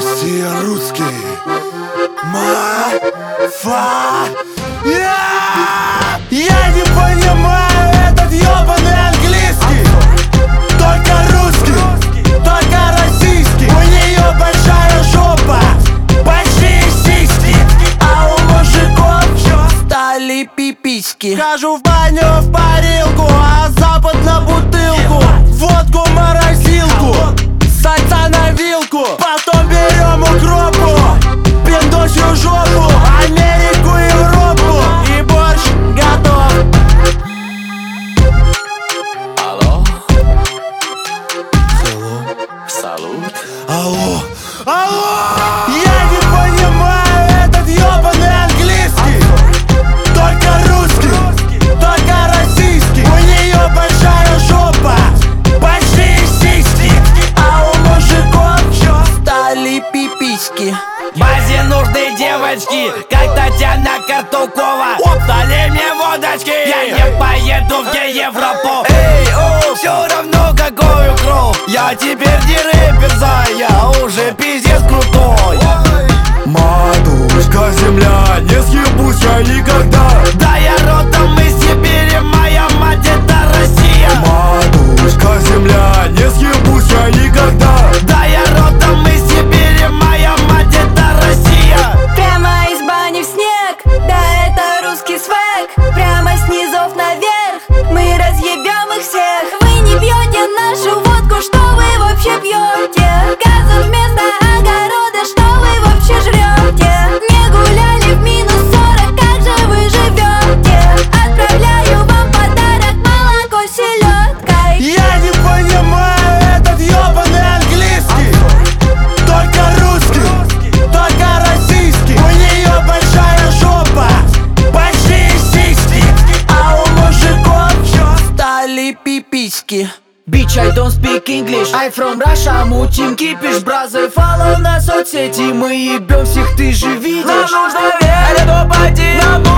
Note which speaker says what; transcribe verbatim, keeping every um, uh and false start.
Speaker 1: Россия русский. Ма-фа. Я не понимаю этот ёбаный английский. Только русский, только российский. У нее большая жопа, большие сиськи, а у мужиков стали пиписьки. Хожу в баню в парилку, а запад на бутылку, водку в морозилку, сальца на вилку. Потом берем укропу, пиндосью жопу, Америку, Европу, и борщ готов.
Speaker 2: Алло.
Speaker 1: Hello.
Speaker 2: Салют.
Speaker 1: Алло, алло! Я не понимаю этот ёбаный английский. Только русский, только российский. У нее большая жопа, большие сиськи, а у мужиков стали пиписьки.
Speaker 2: Базе нужны девочки, как Татьяна Картукова. Налей мне водочки, я не поеду в Европу. Эй, о, все равно какую кровь. Я теперь не рэпер, я уже пиздец крутой.
Speaker 1: Матушка земля, не съебусь я никогда.
Speaker 2: Да я родом из Сибири, моя мать это Россия.
Speaker 1: Матушка земля, не съебусь я никогда.
Speaker 2: Да я родом из Сибири, моя мать это Россия.
Speaker 3: Прямо из бани в снег, да это русский свек. Прямо с низов наверх, мы разъебем их всех. Вы не пьете нашу водку, что вы вообще пьете? Газом вместо огорода, что вы вообще жрете? Не гуляли в минус сорок, как же вы живете? Отправляю вам подарок, молоко с селедкой.
Speaker 1: Я не понимаю этот ёбаный английский. Только русский, только российский. У нее большая жопа, большие сиськи, а у мужиков стали пиписьки.
Speaker 4: Bitch, I don't speak English, I from Russia, мутим кипиш. Бразы, follow на соцсети, мы ебем всех, ты же видишь.
Speaker 2: Нам нужно верить, а не тупо